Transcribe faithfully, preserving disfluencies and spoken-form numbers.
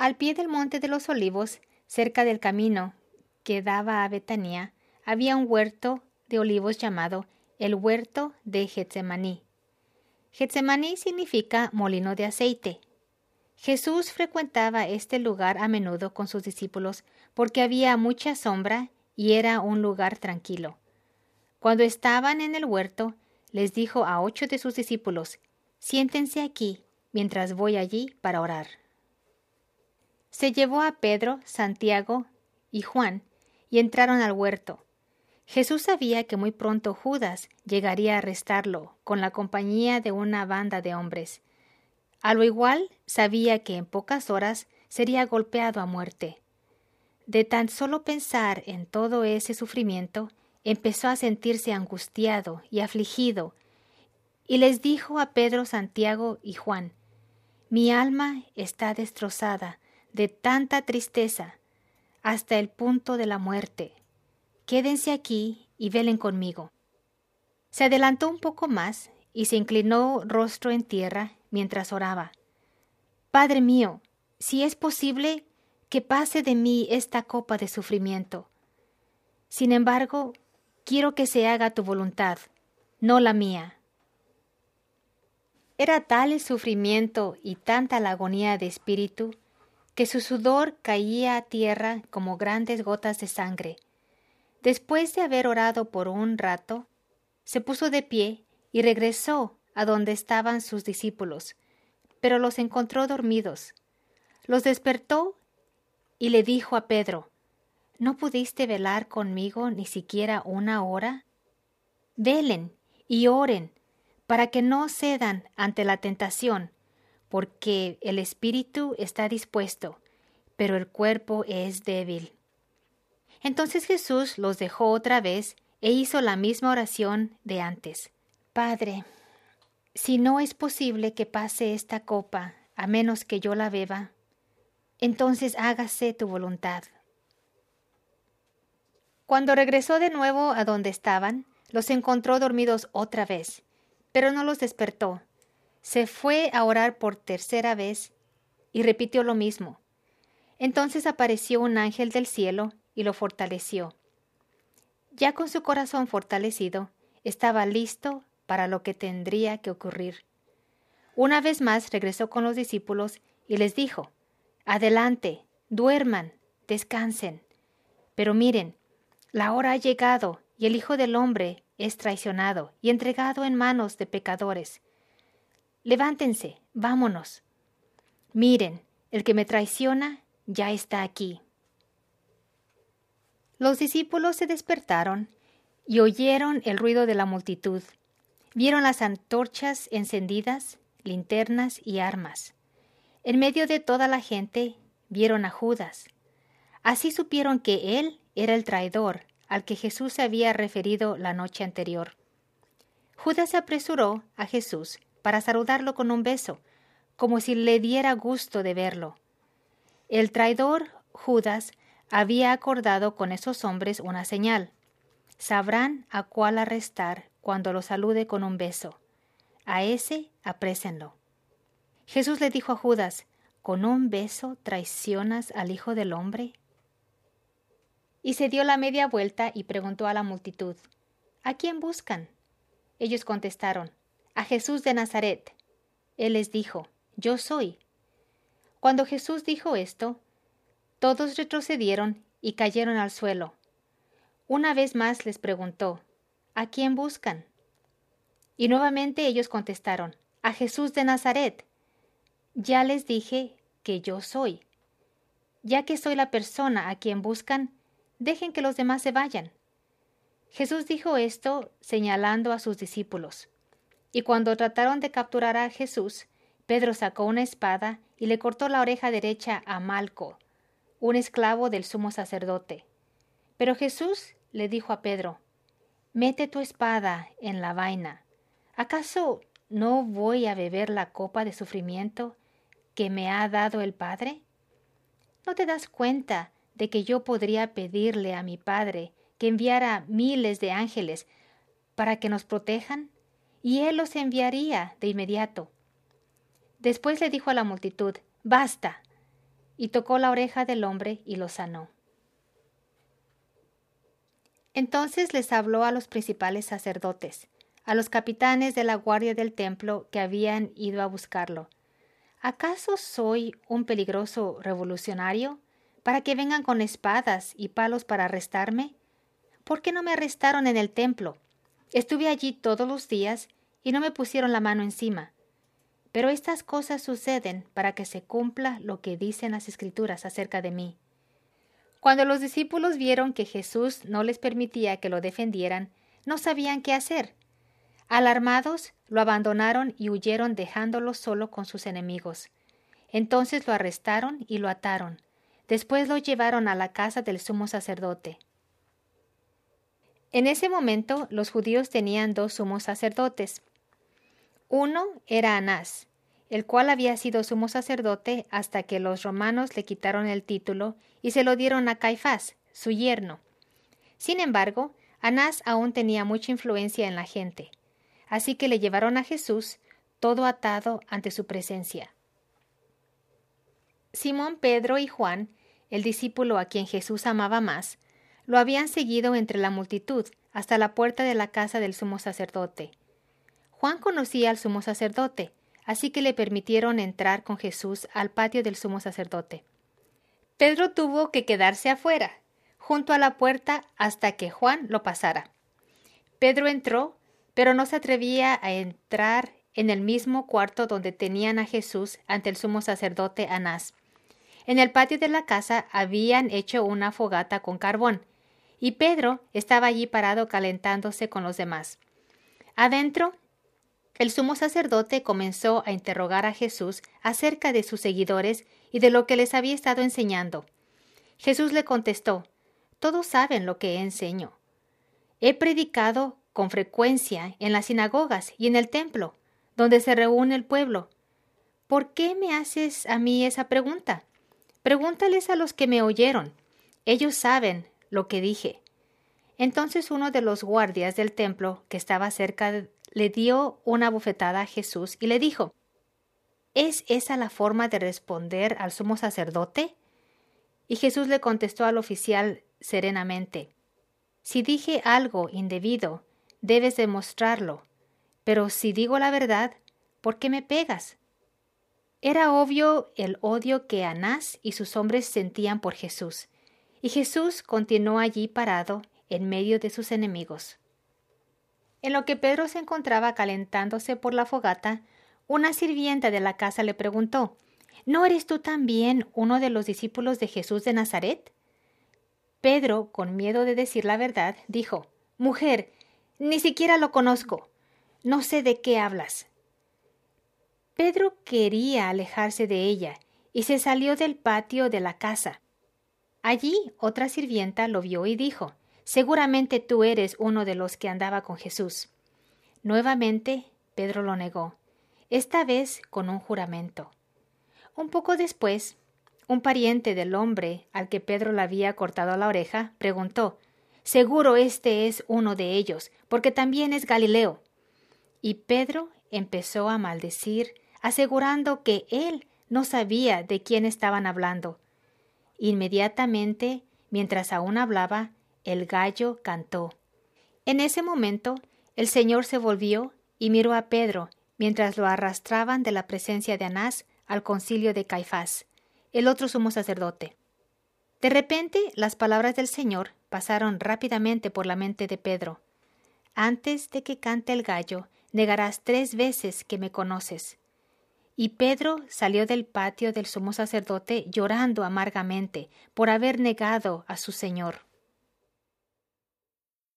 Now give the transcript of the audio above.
Al pie del monte de los olivos, cerca del camino que daba a Betania, había un huerto de olivos llamado el huerto de Getsemaní. Getsemaní significa molino de aceite. Jesús frecuentaba este lugar a menudo con sus discípulos porque había mucha sombra y era un lugar tranquilo. Cuando estaban en el huerto, les dijo a ocho de sus discípulos: «Siéntense aquí mientras voy allí para orar». Se llevó a Pedro, Santiago y Juan y entraron al huerto. Jesús sabía que muy pronto Judas llegaría a arrestarlo con la compañía de una banda de hombres. A lo igual sabía que en pocas horas sería golpeado a muerte. De tan solo pensar en todo ese sufrimiento, empezó a sentirse angustiado y afligido, y les dijo a Pedro, Santiago y Juan: «Mi alma está destrozada de tanta tristeza hasta el punto de la muerte. Quédense aquí y velen conmigo». Se adelantó un poco más y se inclinó rostro en tierra mientras oraba. «Padre mío, si es posible, que pase de mí esta copa de sufrimiento. Sin embargo, quiero que se haga tu voluntad, no la mía». Era tal el sufrimiento y tanta la agonía de espíritu que su sudor caía a tierra como grandes gotas de sangre. Después de haber orado por un rato, se puso de pie y regresó a donde estaban sus discípulos, pero los encontró dormidos. Los despertó y le dijo a Pedro: «¿No pudiste velar conmigo ni siquiera una hora? Velen y oren para que no cedan ante la tentación, porque el espíritu está dispuesto, pero el cuerpo es débil». Entonces Jesús los dejó otra vez e hizo la misma oración de antes: «Padre, si no es posible que pase esta copa a menos que yo la beba, entonces hágase tu voluntad». Cuando regresó de nuevo a donde estaban, los encontró dormidos otra vez, pero no los despertó. Se fue a orar por tercera vez y repitió lo mismo. Entonces apareció un ángel del cielo y lo fortaleció. Ya con su corazón fortalecido, estaba listo para lo que tendría que ocurrir. Una vez más regresó con los discípulos y les dijo: «Adelante, duerman, descansen. Pero miren, la hora ha llegado y el Hijo del Hombre es traicionado y entregado en manos de pecadores. Levántense, vámonos. Miren, el que me traiciona ya está aquí». Los discípulos se despertaron y oyeron el ruido de la multitud. Vieron las antorchas encendidas, linternas y armas. En medio de toda la gente vieron a Judas. Así supieron que él era el traidor al que Jesús se había referido la noche anterior. Judas se apresuró a Jesús para saludarlo con un beso, como si le diera gusto de verlo. El traidor Judas había acordado con esos hombres una señal. Sabrán a cuál arrestar cuando lo salude con un beso. A ese aprésenlo. Jesús le dijo a Judas: «¿Con un beso traicionas al Hijo del Hombre?». Y se dio la media vuelta y preguntó a la multitud: «¿A quién buscan?». Ellos contestaron: «A Jesús de Nazaret». Él les dijo: «Yo soy». Cuando Jesús dijo esto, todos retrocedieron y cayeron al suelo. Una vez más les preguntó: «¿A quién buscan?». Y nuevamente ellos contestaron: «A Jesús de Nazaret». «Ya les dije que yo soy. Ya que soy la persona a quien buscan, dejen que los demás se vayan». Jesús dijo esto señalando a sus discípulos. Y cuando trataron de capturar a Jesús, Pedro sacó una espada y le cortó la oreja derecha a Malco, un esclavo del sumo sacerdote. Pero Jesús le dijo a Pedro: «Mete tu espada en la vaina. ¿Acaso no voy a beber la copa de sufrimiento que me ha dado el Padre? ¿No te das cuenta de que yo podría pedirle a mi Padre que enviara miles de ángeles para que nos protejan? Y Él los enviaría de inmediato». Después le dijo a la multitud: «Basta». y tocó la oreja del hombre y lo sanó. Entonces les habló a los principales sacerdotes, a los capitanes de la guardia del templo que habían ido a buscarlo. ¿Acaso soy un peligroso revolucionario para que vengan con espadas y palos para arrestarme? ¿Por qué no me arrestaron en el templo? Estuve allí todos los días y no me pusieron la mano encima. Pero estas cosas suceden para que se cumpla lo que dicen las Escrituras acerca de mí. Cuando los discípulos vieron que Jesús no les permitía que lo defendieran, no sabían qué hacer. Alarmados, lo abandonaron y huyeron dejándolo solo con sus enemigos. Entonces lo arrestaron y lo ataron. Después lo llevaron a la casa del sumo sacerdote. En ese momento, los judíos tenían dos sumos sacerdotes. Uno era Anás, el cual había sido sumo sacerdote hasta que los romanos le quitaron el título y se lo dieron a Caifás, su yerno. Sin embargo, Anás aún tenía mucha influencia en la gente, así que le llevaron a Jesús, todo atado ante su presencia. Simón Pedro y Juan, el discípulo a quien Jesús amaba más, lo habían seguido entre la multitud hasta la puerta de la casa del sumo sacerdote. Juan conocía al sumo sacerdote, así que le permitieron entrar con Jesús al patio del sumo sacerdote. Pedro tuvo que quedarse afuera, junto a la puerta, hasta que Juan lo pasara. Pedro entró, pero no se atrevía a entrar en el mismo cuarto donde tenían a Jesús ante el sumo sacerdote Anás. En el patio de la casa habían hecho una fogata con carbón, y Pedro estaba allí parado calentándose con los demás. Adentro, el sumo sacerdote comenzó a interrogar a Jesús acerca de sus seguidores y de lo que les había estado enseñando. Jesús le contestó: «Todos saben lo que enseño. He predicado con frecuencia en las sinagogas y en el templo, donde se reúne el pueblo. ¿Por qué me haces a mí esa pregunta? Pregúntales a los que me oyeron. Ellos saben lo que dije». Entonces uno de los guardias del templo que estaba cerca de le dio una bofetada a Jesús y le dijo: ¿Es esa la forma de responder al sumo sacerdote? Y Jesús le contestó al oficial serenamente: Si dije algo indebido, debes demostrarlo, pero si digo la verdad, ¿por qué me pegas? Era obvio el odio que Anás y sus hombres sentían por Jesús, y Jesús continuó allí parado en medio de sus enemigos. En lo que Pedro se encontraba calentándose por la fogata, una sirvienta de la casa le preguntó: ¿No eres tú también uno de los discípulos de Jesús de Nazaret? Pedro, con miedo de decir la verdad, dijo: «Mujer, ni siquiera lo conozco. No sé de qué hablas». Pedro quería alejarse de ella y se salió del patio de la casa. Allí otra sirvienta lo vio y dijo: «Seguramente tú eres uno de los que andaba con Jesús». Nuevamente, Pedro lo negó, esta vez con un juramento. Un poco después, un pariente del hombre al que Pedro le había cortado la oreja preguntó: «Seguro este es uno de ellos, porque también es Galileo». Y Pedro empezó a maldecir, asegurando que él no sabía de quién estaban hablando. Inmediatamente, mientras aún hablaba, el gallo cantó. En ese momento, el Señor se volvió y miró a Pedro mientras lo arrastraban de la presencia de Anás al concilio de Caifás, el otro sumo sacerdote. De repente, las palabras del Señor pasaron rápidamente por la mente de Pedro. «Antes de que cante el gallo, negarás tres veces que me conoces». Y Pedro salió del patio del sumo sacerdote llorando amargamente por haber negado a su Señor.